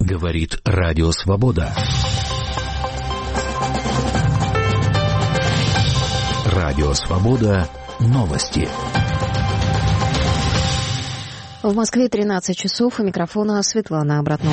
Говорит Радио Свобода. Радио Свобода. Новости. В Москве 13 часов. У микрофона Светлана Обратнова.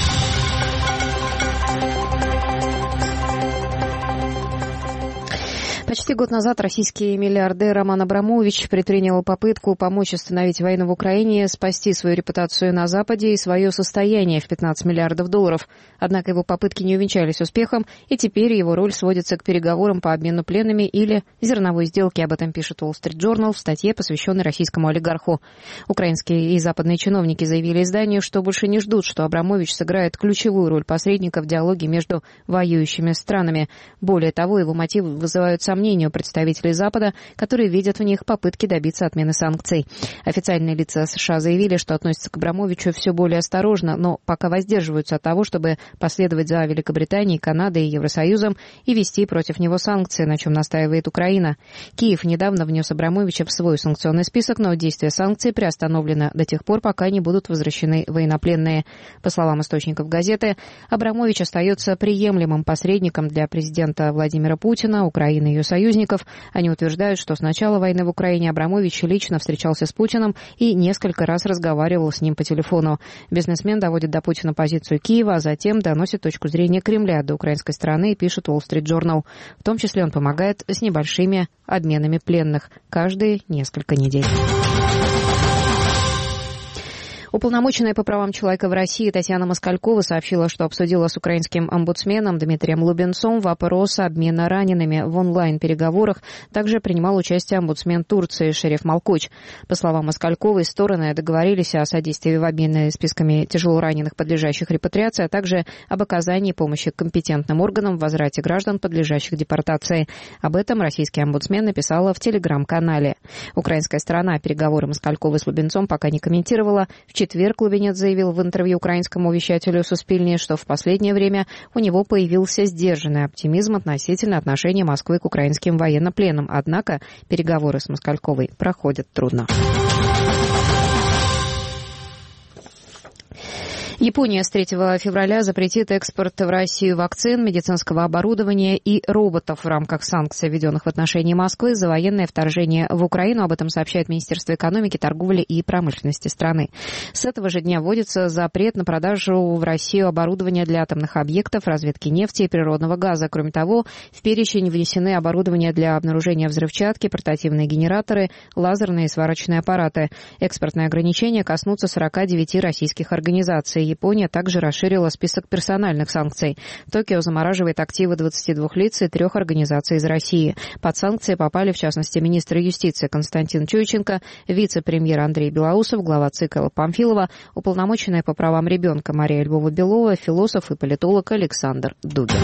Почти год назад российский миллиардер Роман Абрамович предпринял попытку помочь остановить войну в Украине, спасти свою репутацию на Западе и свое состояние в 15 миллиардов долларов. Однако его попытки не увенчались успехом, и теперь его роль сводится к переговорам по обмену пленными или зерновой сделке. Об этом пишет Wall Street Journal в статье, посвященной российскому олигарху. Украинские и западные чиновники заявили изданию, что больше не ждут, что Абрамович сыграет ключевую роль посредника в диалоге между воюющими странами. Более того, его мотивы вызывают сомнения у представителей Запада, которые видят в них попытки добиться отмены санкций. Официальные лица США заявили, что относятся к Абрамовичу все более осторожно, но пока воздерживаются от того, чтобы последовать за Великобританией, Канадой и Евросоюзом и ввести против него санкции, на чем настаивает Украина. Киев недавно внес Абрамовича в свой санкционный список, но действие санкций приостановлено до тех пор, пока не будут возвращены военнопленные. По словам источников газеты, Абрамович остается приемлемым посредником для президента Владимира Путина, Украины и ее союзников. Они утверждают, что с начала войны в Украине Абрамович лично встречался с Путиным и несколько раз разговаривал с ним по телефону. Бизнесмен доводит до Путина позицию Киева, а затем доносит точку зрения Кремля до украинской стороны, пишет Wall Street Journal. В том числе он помогает с небольшими обменами пленных каждые несколько недель. Уполномоченная по правам человека в России Татьяна Москалькова сообщила, что обсудила с украинским омбудсменом Дмитрием Лубенцом вопрос обмена ранеными в онлайн-переговорах. Также принимал участие омбудсмен Турции Шереф Малкоч. По словам Москальковой, стороны договорились о содействии в обмене списками тяжелораненых, подлежащих репатриации, а также об оказании помощи компетентным органам в возврате граждан, подлежащих депортации. Об этом российский омбудсмен написала в телеграм-канале. Украинская сторона переговоры Москальковой с Лубенцом пока не комментировала. В четверг Лубенец заявил в интервью украинскому вещателю Суспильне, что в последнее время у него появился сдержанный оптимизм относительно отношения Москвы к украинским военнопленным. Однако переговоры с Москальковой проходят трудно. Япония с 3 февраля запретит экспорт в Россию вакцин, медицинского оборудования и роботов в рамках санкций, введенных в отношении Москвы за военное вторжение в Украину. Об этом сообщает Министерство экономики, торговли и промышленности страны. С этого же дня вводится запрет на продажу в Россию оборудования для атомных объектов, разведки нефти и природного газа. Кроме того, в перечень внесены оборудование для обнаружения взрывчатки, портативные генераторы, лазерные и сварочные аппараты. Экспортные ограничения коснутся 49 российских организаций. Япония также расширила список персональных санкций. Токио замораживает активы 22 лиц и 3 организаций из России. Под санкции попали, в частности, министр юстиции Константин Чуйченко, вице-премьер Андрей Белоусов, глава ЦИК Элла Памфилова, уполномоченная по правам ребенка Мария Львова-Белова, философ и политолог Александр Дугин.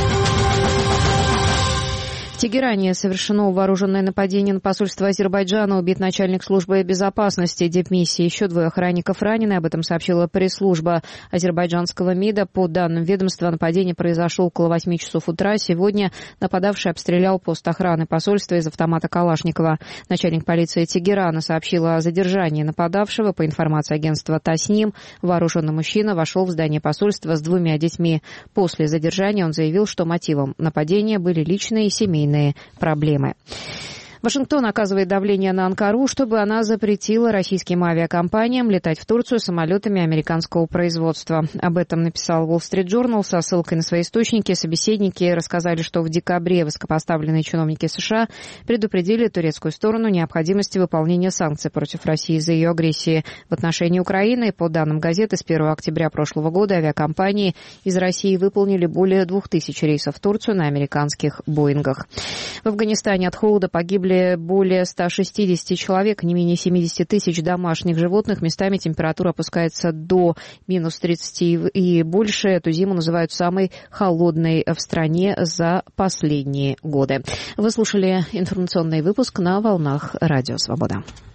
В Тегеране совершено вооруженное нападение на посольство Азербайджана. Убит начальник службы безопасности дипмиссии. Еще 2 охранников ранены. Об этом сообщила пресс-служба азербайджанского МИДа. По данным ведомства, нападение произошло около 8 часов утра. Сегодня нападавший обстрелял пост охраны посольства из автомата Калашникова. Начальник полиции Тегерана сообщила о задержании нападавшего. По информации агентства ТАСНИМ, вооруженный мужчина вошел в здание посольства с 2 детьми. После задержания он заявил, что мотивом нападения были личные и семейные проблемы. Вашингтон оказывает давление на Анкару, чтобы она запретила российским авиакомпаниям летать в Турцию самолетами американского производства. Об этом написал Wall Street Journal со ссылкой на свои источники. Собеседники рассказали, что в декабре высокопоставленные чиновники США предупредили турецкую сторону необходимости выполнения санкций против России из-за ее агрессии в отношении Украины. По данным газеты, с 1 октября прошлого года авиакомпании из России выполнили более 2000 рейсов в Турцию на американских «Боингах». В Афганистане от холода погибли более 160 человек, не менее 70 тысяч домашних животных. Местами температура опускается до минус 30 и больше. Эту зиму называют самой холодной в стране за последние годы. Вы слушали информационный выпуск на волнах Радио Свобода.